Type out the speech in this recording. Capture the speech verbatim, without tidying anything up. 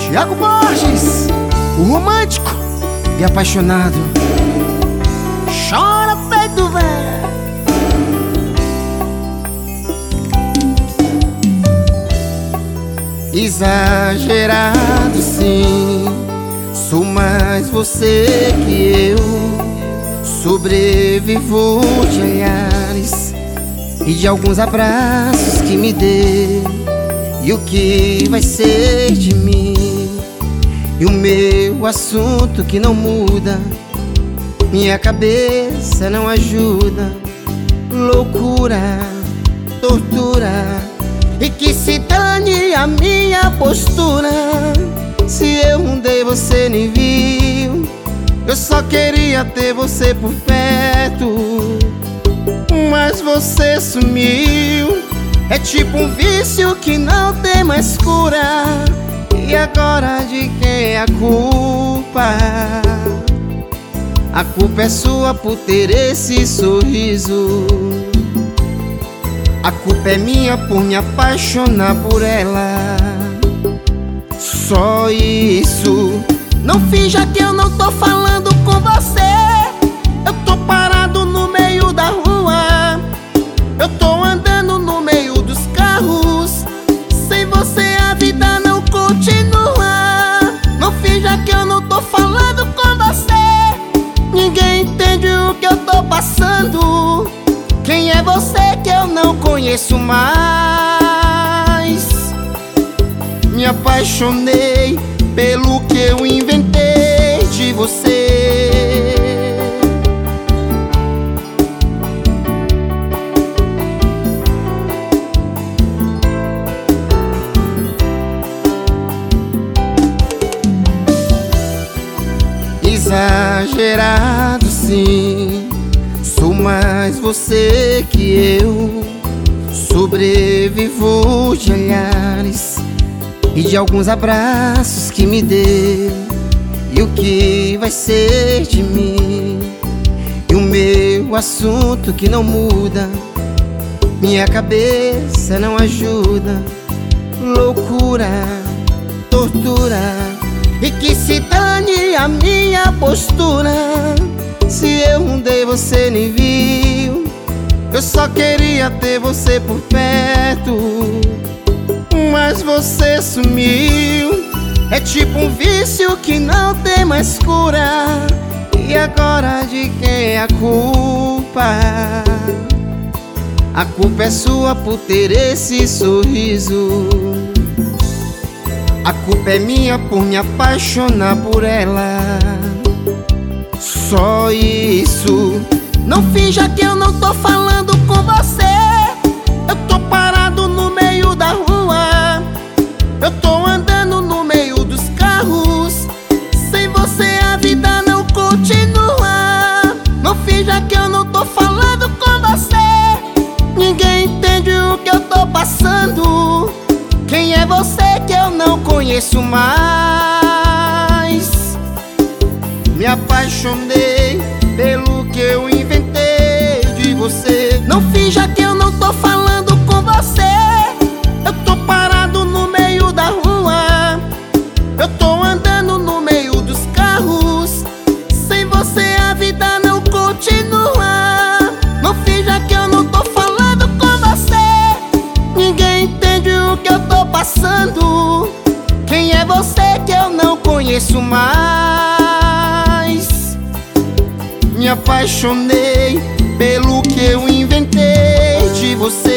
Thiago Borges, o romântico e apaixonado. Chora feito velho. Exagerado sim, sou mais você que eu. Sobrevivo de olhares e de alguns abraços que me dê. E o que vai ser de mim? E o meu assunto que não muda, minha cabeça não ajuda. Loucura, tortura, e que se dane a minha postura. Se eu mudei você nem viu, eu só queria ter você por perto, mas você sumiu. É tipo um vício que não tem mais cura. E agora de quem é a culpa? A culpa é sua por ter esse sorriso. A culpa é minha por me apaixonar por ela. Só isso. Não finja que eu não tô falando com você. Eu tô parado no meio da rua, eu tô andando no meio dos carros. Sem você a vida não continua. Não finja que eu não tô falando com você. Ninguém entende o que eu tô passando. Quem é você que eu não conheço mais? Me apaixonei pelo que eu inventei de você. Exagerado sim, sou mais você que eu. Sobrevivo de olhares e de alguns abraços que me dê. E o que vai ser de mim? E o meu assunto que não muda, minha cabeça não ajuda. Loucura, tortura, e que se dane a minha postura. Se eu mudei você nem viu, eu só queria ter você por perto, mas você sumiu. É tipo um vício que não tem mais cura. E agora de quem é a culpa? A culpa é sua por ter esse sorriso. A culpa é minha por me apaixonar por ela. Só isso. Não finja que eu não tô falando com você. Eu tô parado no meio da rua, eu tô andando no meio dos carros. Sem você a vida não continua. Não finja que eu não tô falando com você. Ninguém entende o que eu tô passando. Quem é você que eu não conheço mais? Me apaixonei pelo que eu inventei de você. Não finja que eu não tô falando com você. Eu tô parado no meio da rua, eu tô andando no meio dos carros. Sem você a vida não continua. Não finja que eu não tô falando com você. Ninguém entende o que eu tô passando. Quem é você que eu não conheço mais? Me apaixonei pelo que eu inventei de você.